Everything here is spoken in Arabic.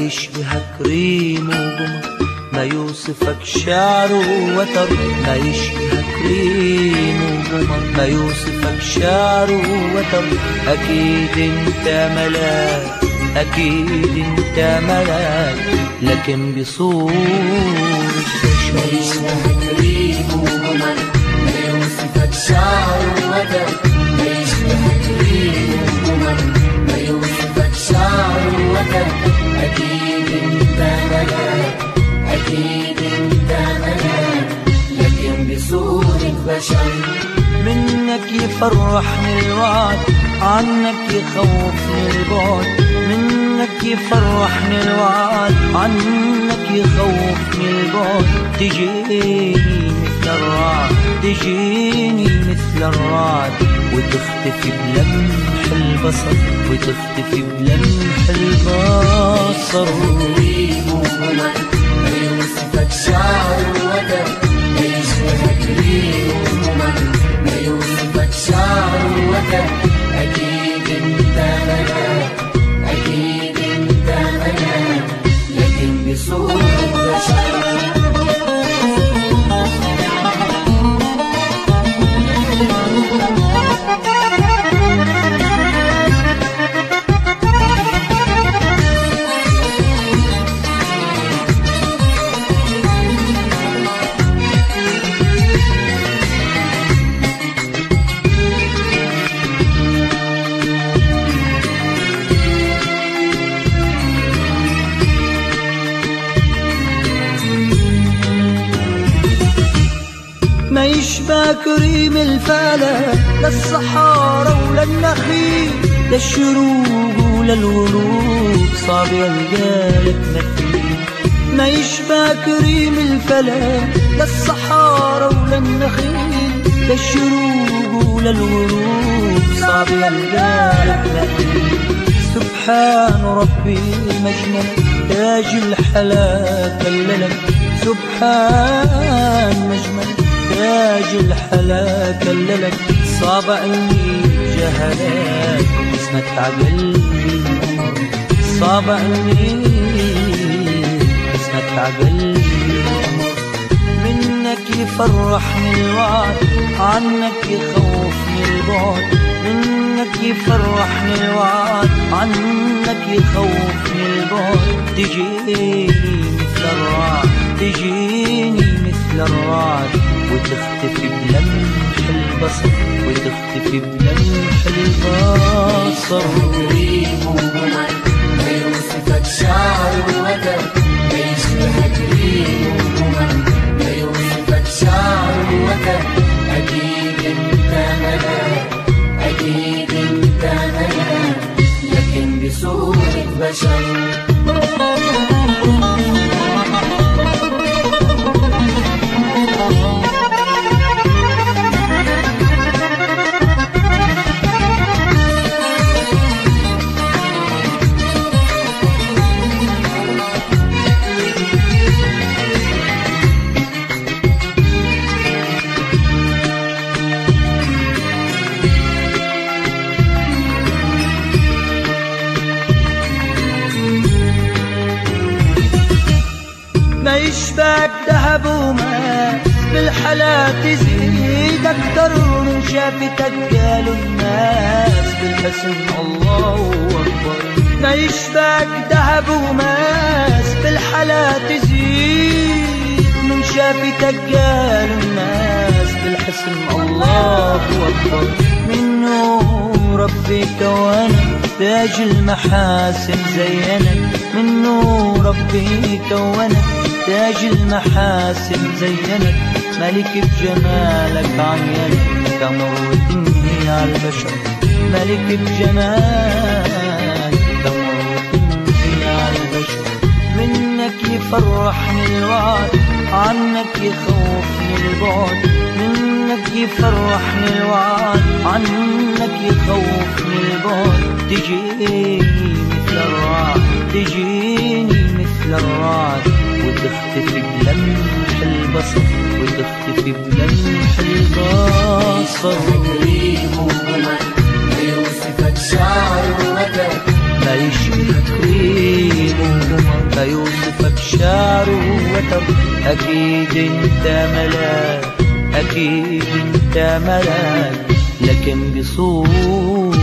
يشبهك ريم وقمر، ما يوصفك شعر ووتر. ما يشبهك ريم وقمر، ما يوصفك شعر ووتر. أكيد انت ملاك، أكيد انت ملاك، لكن بصورة بشر. ما يشبهك ريم وقمر، ما يوصفك شعر ووتر. ما يشبهك ريم وقمر، ما يوصفك شعر ووتر. أكيد انت ملاك، أكيد انت ملاك، لكن بصورة بشر. منك يفرحني الوعد، عنك يخوفني البعد. منك يفرحني الوعد، عنك يخوفني البعد. تجيني مثل الرعد، تجيني مثل الرعد، وتختفي بلمح البصر، وتختفي بلمح البصر. ريم وقمر، ما يوصفك شعر ووتر. ما يشبهك ريم وقمر، ما يوصفك شعر ووتر. أكيد انت ملاك، أكيد انت ملاك، لكن بصورة بشر. ما يشبهك ريم الفلك، لا الصحارى ولا النخيل، لا الشروق ولا الغروب، صعب يلقالك مثيل. ما يشبهك ريم الفلك، لا الصحارى ولا النخيل، لا الشروق ولا الغروب، صعب يلقالك مثيل. سبحان ربي مجنن، تاج الحلا كللك. سبحان مجنن، تاج الحلا كللك. صعب اني جهلك، اسمك عقلبي الامر. صعب اني اسمك عقلبي الامر. منك يفرحني الوعد، عنك يخوفني البعد. منك يفرحني الوعد، عنك يخوفني البعد. تجيني مثل الرعد، تجيني مثل الرعد، وتختفي بلمح البصر، وتختفي بلمح البصر. ريم وقمر، ما يوصفك شعر ووتر. ما يشبهك ريم وقمر، ما يوصفك شعر ووتر. أكيد انت ملاك، أكيد انت ملاك، لكن بصورة بشر. ما يشبهك ذهب وماس، بالحلا تزيد أكتر. من شافتك قالوا الناس، بالحسن الله أكبر. ما يشبهك ذهب وماس، بالحلا تزيد. من شافتك قالوا الناس، بالحسن الله أكبر. منه ربي كونك، تاج المحاسن زينك. منه ربي كونك، تاج المحاسن زينك. ملك بجمالك عينك، تمر وتنهي على البشر. ملك بجمالك، تمر وتنهي على البشر. منك يفرحني الوعد، عنك يخوفني البعد. منك يفرحني الوعد، عنك يخوفني البعد. تجيني مثل الرعد، تجيني مثل الرعد، وتختفي بلمح البصر، وتختفي بلمح البصر. ريم وقمر، ما يوصفك شعر ووتر. ما يشبهك ريم وقمر، شعر ووتر. أكيد انت ملاك، أكيد انت ملاك، لكن بصورة